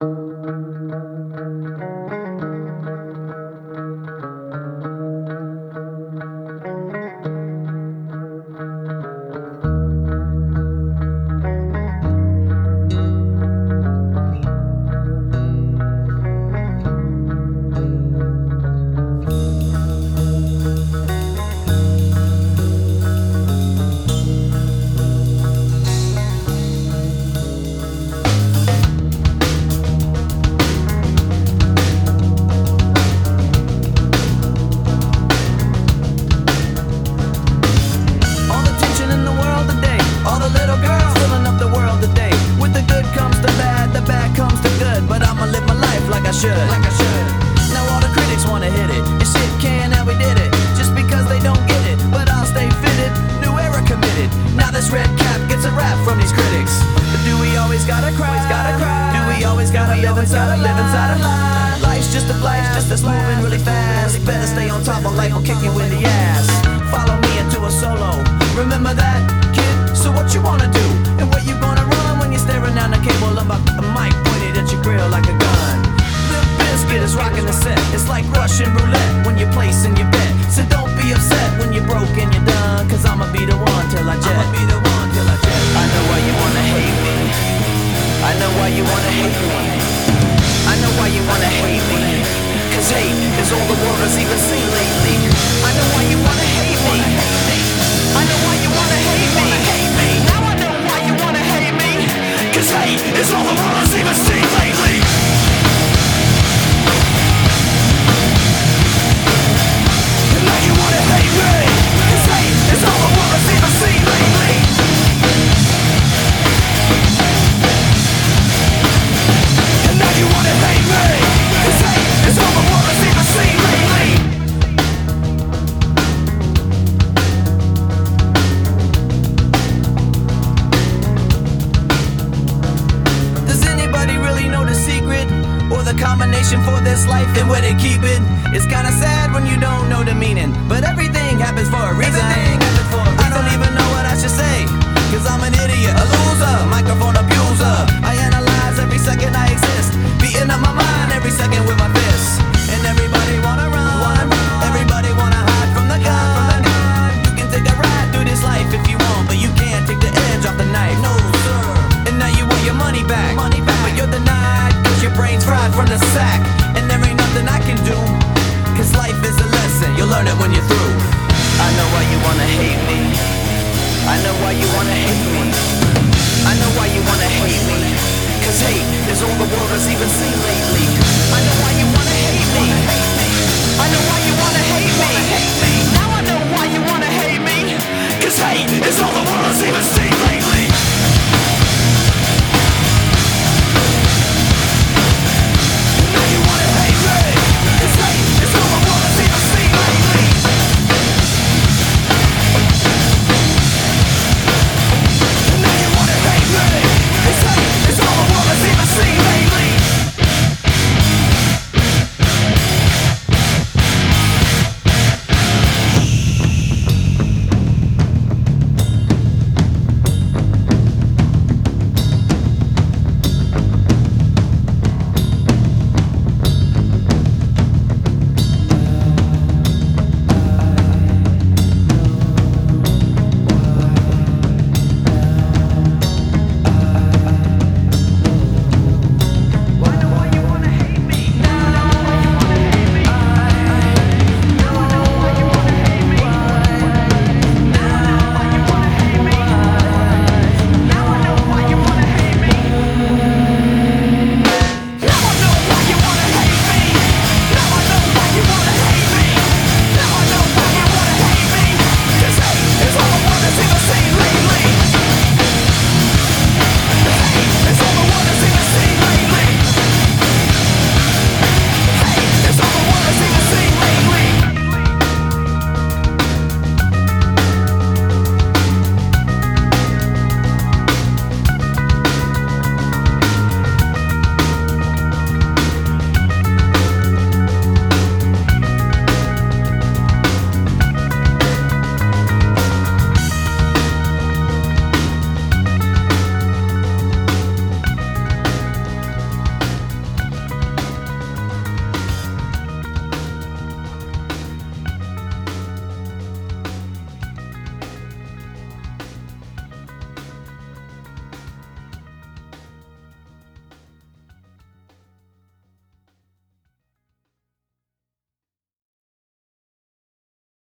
Now all the critics wanna hit it. This shit can and we did it. Just because they don't get it, but I'll stay fitted. New era committed. Now this red cap gets a rap from these critics. But do we always gotta cry? Do we always gotta live inside a lie? Life's just a flash, just that's moving really fast. Better stay on top or life will kick you in the ass. Follow me into a solo. Remember that, kid? So what you wanna do? And where you gonna run when you're staring down the cable of a mic pointed at your grill like a gun? Biscuit is rocking the set. It's like Russian roulette when you're placing your bet. So don't be upset when you're broke and you're done. Cause I'ma be the one till I jet. I know why you wanna hate me. I know why you wanna hate me. I know why you wanna hate me. Cause hate is all the world has even seen lately. I know why you wanna hate me. I know why you wanna hate me. Now I know why you wanna hate me. Cause hate is all the world has even seen lately. It's all the world has even seen lately. And now you wanna hate me. Cause hate is all the world has even seen lately. Does anybody really know the secret? Or the combination for this life and where they keep it? It's kinda sad when you don't know the meaning, but everything happens for a reason. I don't even know what I should say, cause I'm an idiot, a loser, microphone abuser. I analyze every second I exist, beating up my mind every second with my fists. And everybody wanna run, everybody wanna hide from the gun. You can take a ride through this life if you want, but you can't take the edge off the knife. No sir. And now you want your money back, but you're denied cause your brain's fried from the sack. And there ain't nothing I can do, cause life is a lesson, you'll learn it when you're through. I know why you wanna hate me. I know why you wanna hate me. I know why you wanna hate me. Cause hate is all the world